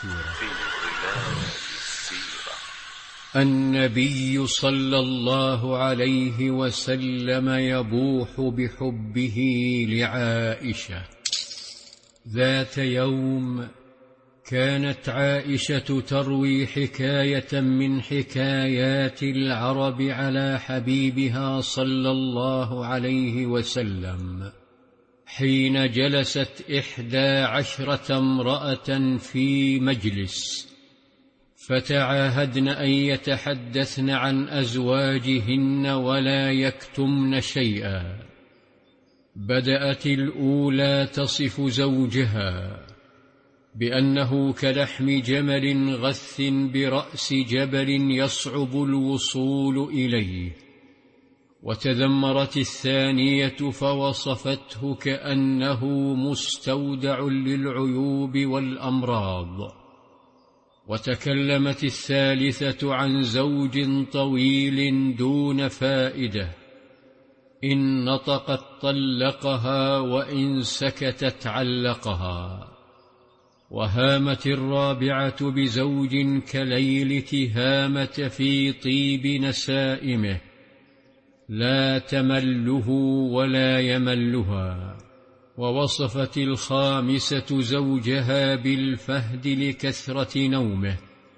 النبي صلى الله عليه وسلم يبوح بحبه لعائشة. ذات يوم كانت عائشة تروي حكاية من حكايات العرب على حبيبها صلى الله عليه وسلم، حين جلست 11 امرأة في مجلس، فتعاهدن أن يتحدثن عن أزواجهن ولا يكتمن شيئا. بدأت الأولى تصف زوجها بأنه كلحم جمل غث برأس جبل يصعب الوصول إليه، وتذمرت الثانية فوصفته كأنه مستودع للعيوب والأمراض، وتكلمت الثالثة عن زوج طويل دون فائدة، إن نطقت طلقها وإن سكتت علقها. وهامت الرابعة بزوج كليل تهامة في طيب نسائمه، لا تمله ولا يملها. ووصفت الخامسة زوجها بالفهد لكثرة نومه،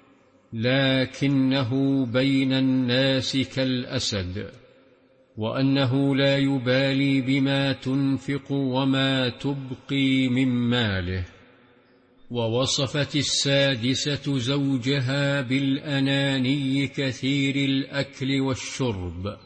لكنه بين الناس كالأسد، وأنه لا يبالي بما تنفق وما تبقي من ماله. ووصفت السادسة زوجها بالأناني كثير الأكل والشرب،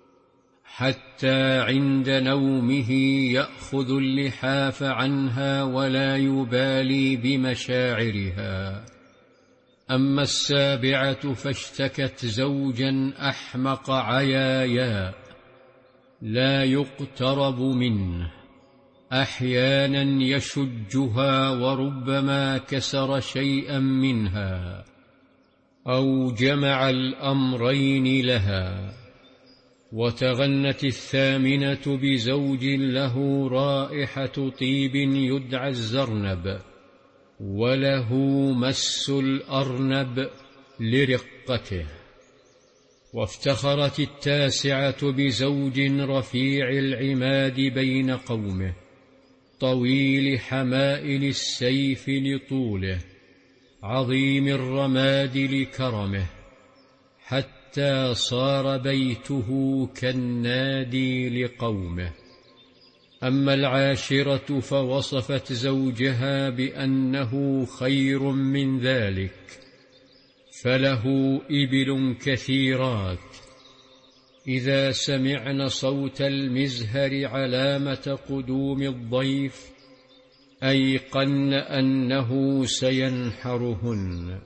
حتى عند نومه يأخذ اللحاف عنها ولا يبالي بمشاعرها. أما السابعة فاشتكت زوجا أحمق عيايا لا يقترب منه، أحيانا يشجها وربما كسر شيئا منها أو جمع الأمرين لها. وتغنت الثامنة بزوج له رائحة طيب يدعى الزرنب، وله مس الأرنب لرقته. وافتخرت التاسعة بزوج رفيع العماد بين قومه، طويل حمائل السيف لطوله، عظيم الرماد لكرمه، حتى صار بيته كالنادي لقومه. أما العاشرة فوصفت زوجها بأنه خير من ذلك، فله إبل كثيرات، إذا سمعن صوت المزهر علامة قدوم الضيف أيقن أنه سينحرهن.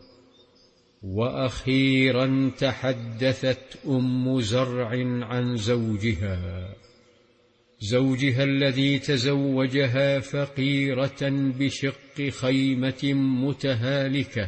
وأخيرا تحدثت أم زرع عن زوجها الذي تزوجها فقيرة بشق خيمة متهالكة،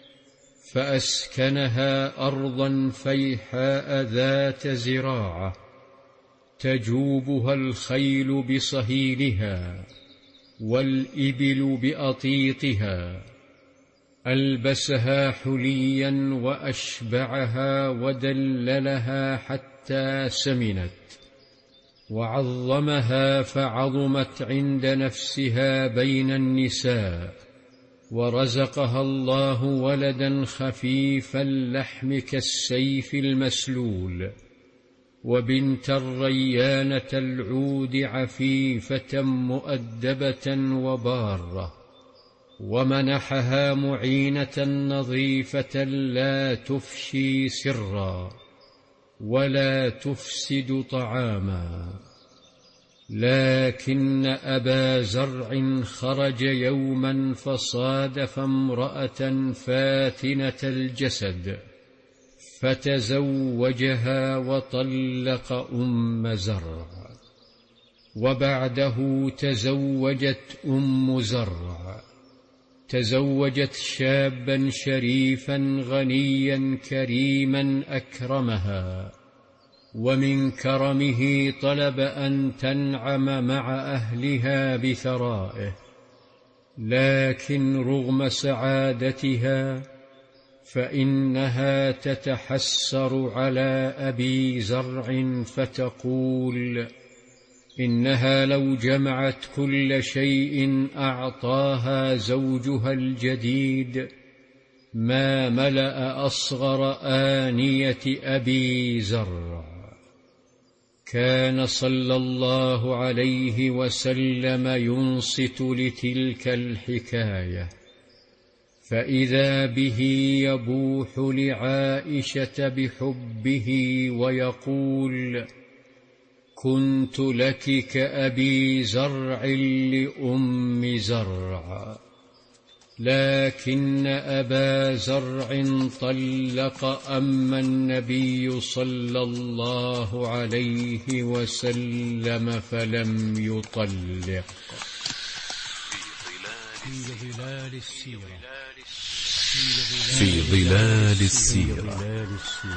فأسكنها أرضا فيحاء ذات زراعة تجوبها الخيل بصهيلها والإبل بأطيطها، ألبسها حليا وأشبعها ودللها حتى سمنت، وعظمها فعظمت عند نفسها بين النساء، ورزقها الله ولدا خفيف اللحم كالسيف المسلول، وبنت الريانة العود عفيفة مؤدبة وبارة، ومنحها معينة نظيفة لا تفشي سرا ولا تفسد طعاما. لكن أبا زرع خرج يوما فصادف امرأة فاتنة الجسد، فتزوجها وطلق أم زرع. وبعده تزوجت أم زرع، تزوجت شابا شريفا غنيا كريما أكرمها، ومن كرمه طلب أن تنعم مع أهلها بثرائه، لكن رغم سعادتها فإنها تتحسر على أبي زرع فتقول: إنها لو جمعت كل شيء أعطاها زوجها الجديد ما ملأ أصغر آنية أبي زرع. كان صلى الله عليه وسلم ينصت لتلك الحكاية، فإذا به يبوح لعائشة بحبه ويقول: كنت لك كأبي زرع لأم زرع. لكن أبا زرع طلق أما النبي صلى الله عليه وسلم فلم يطلق. في ظلال السيرة